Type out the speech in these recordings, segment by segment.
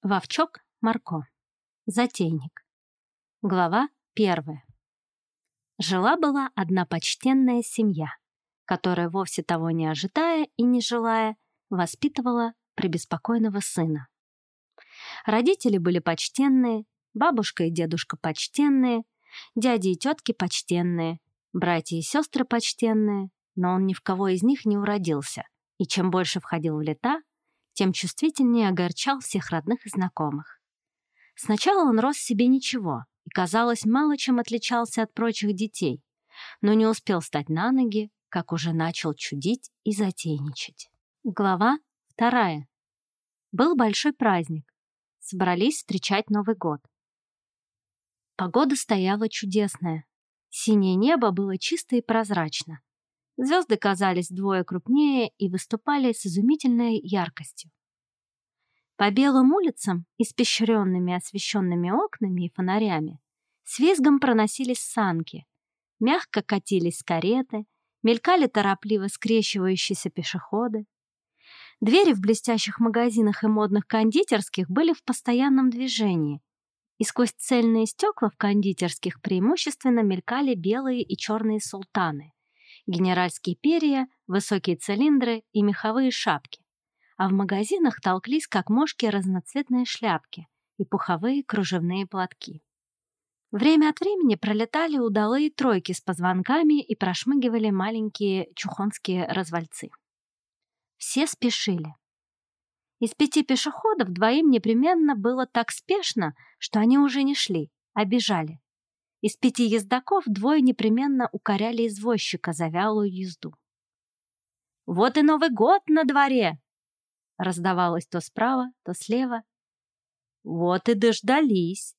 Вовчок Марко. Затейник. Глава 1. Жила-была одна почтенная семья, которая, вовсе того не ожидая и не желая, воспитывала пребеспокойного сына. Родители были почтенные, бабушка и дедушка почтенные, дяди и тетки почтенные, братья и сестры почтенные, но он ни в кого из них не уродился, и чем больше входил в лета, тем чувствительнее огорчал всех родных и знакомых. Сначала он рос себе ничего и, казалось, мало чем отличался от прочих детей, но не успел встать на ноги, как уже начал чудить и затейничать. Глава 2. Был большой праздник. Собрались встречать Новый год. Погода стояла чудесная. Синее небо было чисто и прозрачно. Звезды казались вдвое крупнее и выступали с изумительной яркостью. По белым улицам, испещренными освещенными окнами и фонарями, с визгом проносились санки, мягко катились кареты, мелькали торопливо скрещивающиеся пешеходы. Двери в блестящих магазинах и модных кондитерских были в постоянном движении, и сквозь цельные стекла в кондитерских преимущественно мелькали белые и черные султаны, генеральские перья, высокие цилиндры и меховые шапки, а в магазинах толклись, как мошки, разноцветные шляпки и пуховые кружевные платки. Время от времени пролетали удалые тройки с позвонками и прошмыгивали маленькие чухонские развальцы. Все спешили. Из 5 пешеходов 2 непременно было так спешно, что они уже не шли, а бежали. Из 5 ездоков 2 непременно укоряли извозчика за вялую езду. «Вот и Новый год на дворе!» раздавалось то справа, то слева. «Вот и дождались!»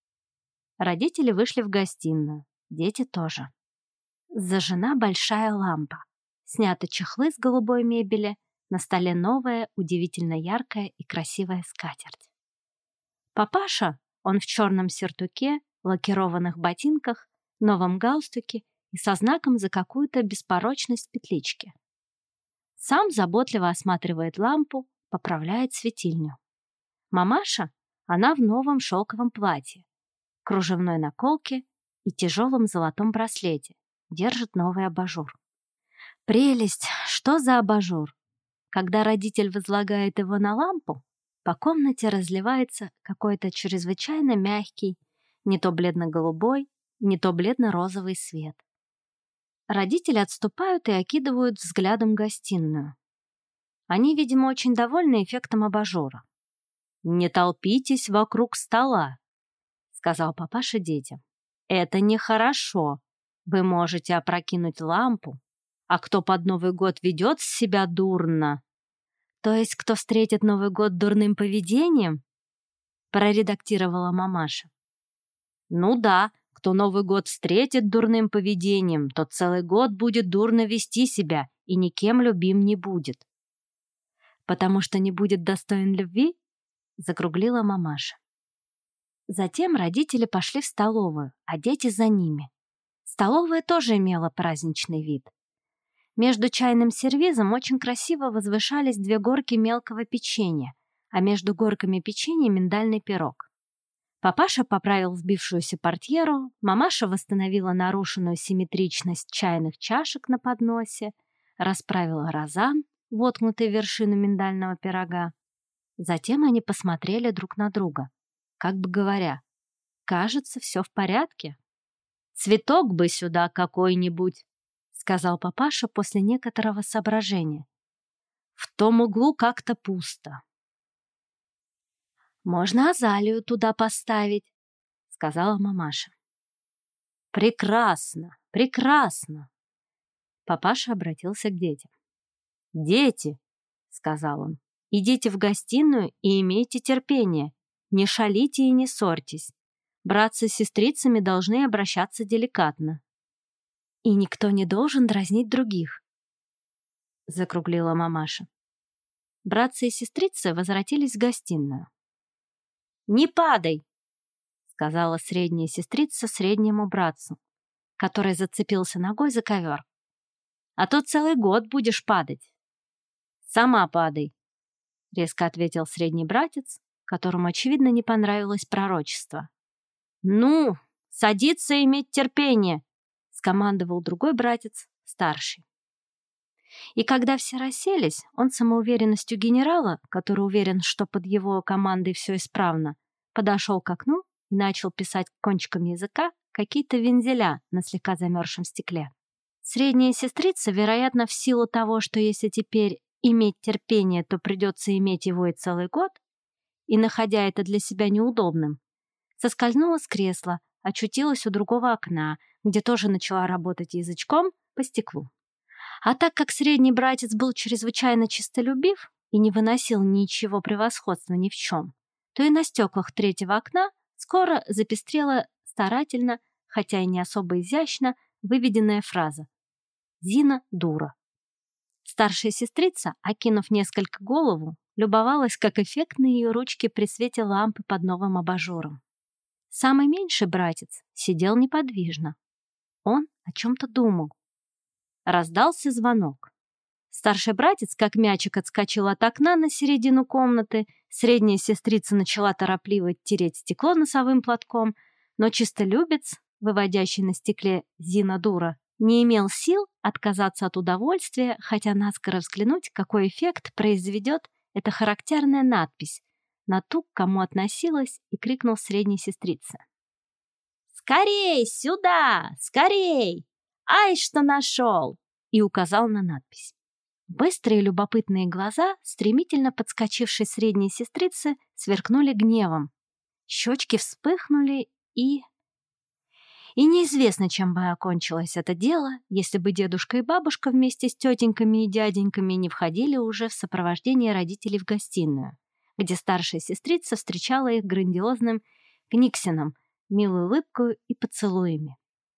Родители вышли в гостиную, дети тоже. Зажжена большая лампа, сняты чехлы с голубой мебели, на столе новая, удивительно яркая и красивая скатерть. Папаша, он в черном сюртуке, лакированных ботинках, новом галстуке и со знаком за какую-то беспорочность петлички. Сам заботливо осматривает лампу, поправляет светильню. Мамаша, она в новом шелковом платье, кружевной наколке и тяжелом золотом браслете, держит новый абажур. Прелесть! Что за абажур? Когда родитель возлагает его на лампу, по комнате разливается какой-то чрезвычайно мягкий, не то бледно-голубой, не то бледно-розовый свет. Родители отступают и окидывают взглядом гостиную. Они, видимо, очень довольны эффектом абажура. «Не толпитесь вокруг стола», — сказал папаша детям. «Это нехорошо. Вы можете опрокинуть лампу, а кто под Новый год ведет себя дурно...» «То есть кто встретит Новый год дурным поведением?» — проредактировала мамаша. «Ну да, кто Новый год встретит дурным поведением, тот целый год будет дурно вести себя и никем любим не будет». «Потому что не будет достоин любви?» — закруглила мамаша. Затем родители пошли в столовую, а дети за ними. Столовая тоже имела праздничный вид. Между чайным сервизом очень красиво возвышались 2 горки мелкого печенья, а между горками печенья миндальный пирог. Папаша поправил сбившуюся портьеру, мамаша восстановила нарушенную симметричность чайных чашек на подносе, расправила розан, воткнутый в вершину миндального пирога. Затем они посмотрели друг на друга, как бы говоря, «Кажется, все в порядке». «Цветок бы сюда какой-нибудь», — сказал папаша после некоторого соображения. «В том углу как-то пусто». «Можно азалию туда поставить», — сказала мамаша. «Прекрасно, прекрасно!» Папаша обратился к детям. «Дети», — сказал он, — «идите в гостиную и имейте терпение, не шалите и не ссорьтесь. Братцы с сестрицами должны обращаться деликатно». «И никто не должен дразнить других», — закруглила мамаша. Братцы и сестрицы возвратились в гостиную. «Не падай!» — сказала средняя сестрица среднему братцу, который зацепился ногой за ковер. «А то целый год будешь падать». «Сама падай», — резко ответил средний братец, которому, очевидно, не понравилось пророчество. «Ну, садиться и иметь терпение!» — скомандовал другой братец, старший. И когда все расселись, он самоуверенностью генерала, который уверен, что под его командой все исправно, подошел к окну и начал писать кончиками языка какие-то вензеля на слегка замерзшем стекле. Средняя сестрица, вероятно, в силу того, что если теперь иметь терпение, то придется иметь его и целый год, и, находя это для себя неудобным, соскользнула с кресла, очутилась у другого окна, где тоже начала работать язычком по стеклу. А так как средний братец был чрезвычайно честолюбив и не выносил ничего превосходства ни в чем, то и на стеклах третьего окна скоро запестрела старательно, хотя и не особо изящно, выведенная фраза «Зина дура». Старшая сестрица, окинув несколько голову, любовалась, как эффектны ее ручки при свете лампы под новым абажуром. Самый меньший братец сидел неподвижно. Он о чем-то думал. Раздался звонок. Старший братец, как мячик, отскочил от окна на середину комнаты, средняя сестрица начала торопливо тереть стекло носовым платком, но чистолюбец, выводящий на стекле «Зина дура», не имел сил отказаться от удовольствия, хотя наскоро взглянуть, какой эффект произведет эта характерная надпись на ту, к кому относилась, и крикнул средней сестрице. «Скорей сюда! Скорей! Ай, что нашел!» и указал на надпись. Быстрые любопытные глаза, стремительно подскочившей средней сестрицы, сверкнули гневом. Щечки вспыхнули И неизвестно, чем бы окончилось это дело, если бы дедушка и бабушка вместе с тетеньками и дяденьками не входили уже в сопровождении родителей в гостиную, где старшая сестрица встречала их грандиозным книксеном, милой улыбкой и поцелуями.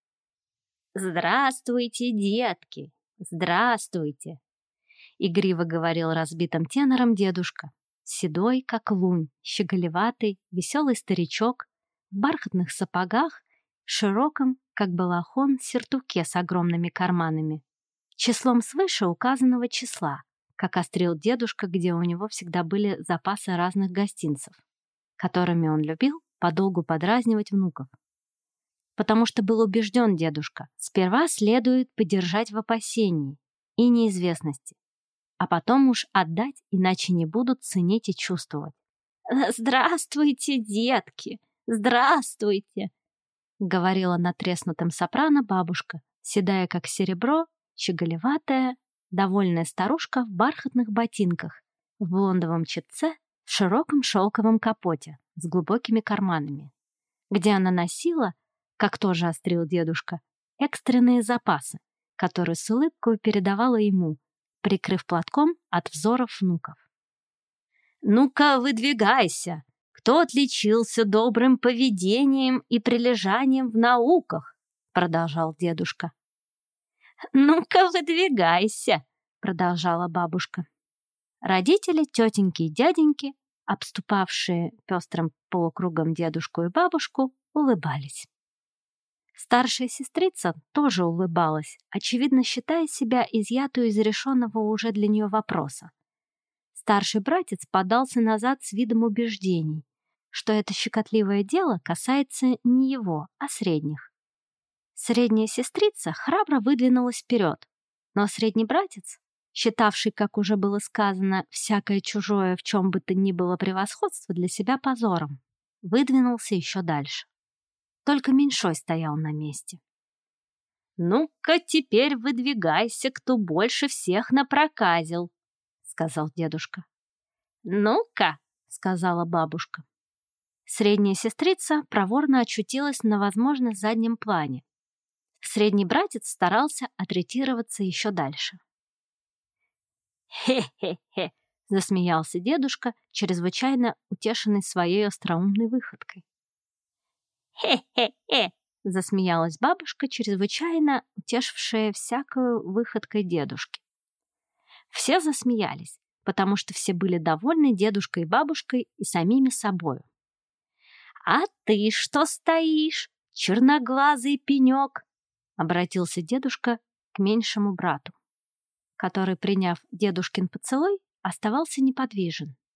«Здравствуйте, детки! Здравствуйте!» — игриво говорил разбитым тенором дедушка. Седой, как лунь, щеголеватый, веселый старичок, в бархатных сапогах, в широком, как балахон, сюртуке с огромными карманами. Числом свыше указанного числа, как острил дедушка, где у него всегда были запасы разных гостинцев, которыми он любил подолгу подразнивать внуков. Потому что был убежден дедушка, сперва следует подержать в опасении и неизвестности, а потом уж отдать, иначе не будут ценить и чувствовать. «Здравствуйте, детки! Здравствуйте!» — говорила натреснутым сопрано бабушка, седая как серебро, щеголеватая, довольная старушка в бархатных ботинках, в блондовом чепце, в широком шелковом капоте с глубокими карманами, где она носила, как тоже острил дедушка, экстренные запасы, которые с улыбкой передавала ему, прикрыв платком от взоров внуков. «Ну-ка, выдвигайся! Кто отличился добрым поведением и прилежанием в науках?» — продолжал дедушка. «Ну-ка, выдвигайся!» — продолжала бабушка. Родители, тетеньки и дяденьки, обступавшие пестрым полукругом дедушку и бабушку, улыбались. Старшая сестрица тоже улыбалась, очевидно считая себя изъятую из решенного уже для нее вопроса. Старший братец подался назад с видом убеждений, что это щекотливое дело касается не его, а средних. Средняя сестрица храбро выдвинулась вперед, но средний братец, считавший, как уже было сказано, всякое чужое в чем бы то ни было превосходство для себя позором, выдвинулся еще дальше. Только меньшой стоял на месте. «Ну-ка, теперь выдвигайся, кто больше всех напроказил», — сказал дедушка. «Ну-ка», — сказала бабушка. Средняя сестрица проворно очутилась на, возможно, заднем плане. Средний братец старался отретироваться еще дальше. «Хе-хе-хе», — засмеялся дедушка, чрезвычайно утешенный своей остроумной выходкой. «Хе-хе-хе», — засмеялась бабушка, чрезвычайно утешившая всякую выходкой дедушки. Все засмеялись, потому что все были довольны дедушкой и бабушкой и самими собою. «А ты что стоишь, черноглазый пенек?» — обратился дедушка к меньшему брату, который, приняв дедушкин поцелуй, оставался неподвижен.